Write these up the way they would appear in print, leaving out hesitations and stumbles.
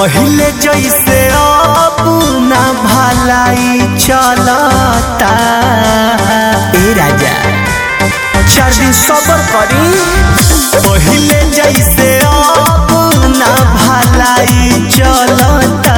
पहले जैसे अब ना भलाई चलता। ए राजा 4 दिन सबर करी। पहले जैसे अब ना भलाई चलता।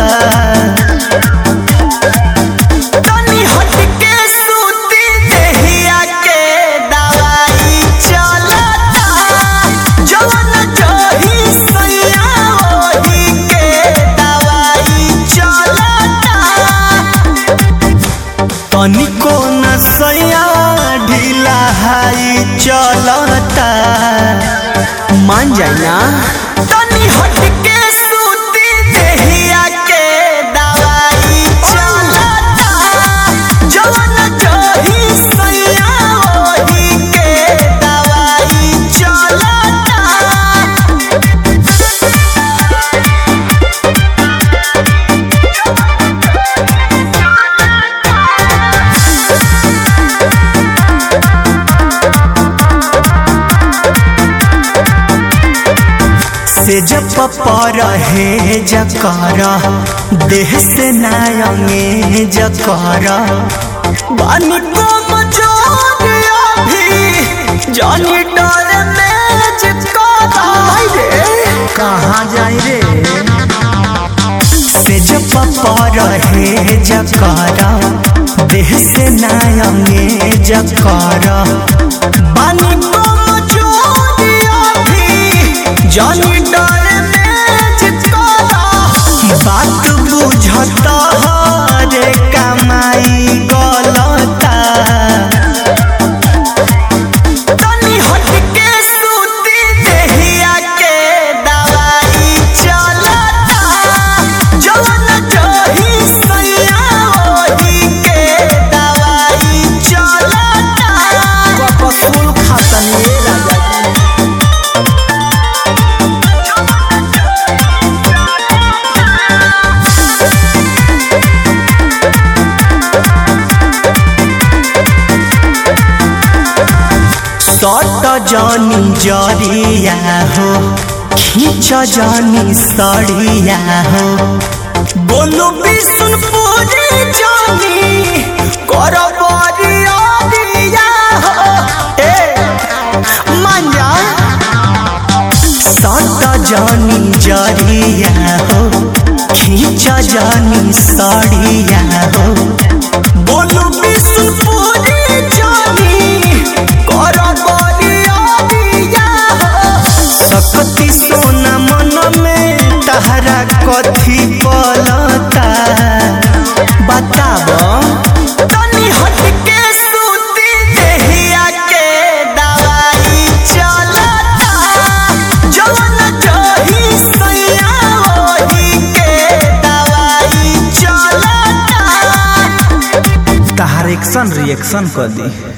तनी हटके सूती देहिया के दवाई चलता। जवन चाही सैया वही के दवाई चलता। तनिको न सैया ढीला हाई चलता। मान जाए ना। तनी हटके सूती देहिया के दवाई चलता। जवन चाही सैया वही के दवाई चलता। से जब पर है जकर देह से नायंगे जकर बानी को मजोरिया भी जानी डर में जकर कहाँ जाए रे। से जब पर है जकर देह से नायंगे जकर बानी को मजोरिया भी जानी बात बुझता रे कमाई गलता। तनी हटके सूती देहिया के दवाई चलता। जवन चाही सैया वही के दवाई चलता। कपसूल खातनी राजा सट जानी जरिया हो खींच जानी सड़िया हो। बोलो बिशुनपुरी जानी कर बरिया दिया हो। मान जा। सट जानी जरिया हो खींच जानी सड़िया हो। बोलो बिशुनपुरी जानी सकती सोना मन में तहरा कथी पलता बताब। तनी हटके सूती देहिया के दवाई चलता। जवन चाही सैया वही के दवाई चलता। तहार एक्शन रिएक्शन कर दी।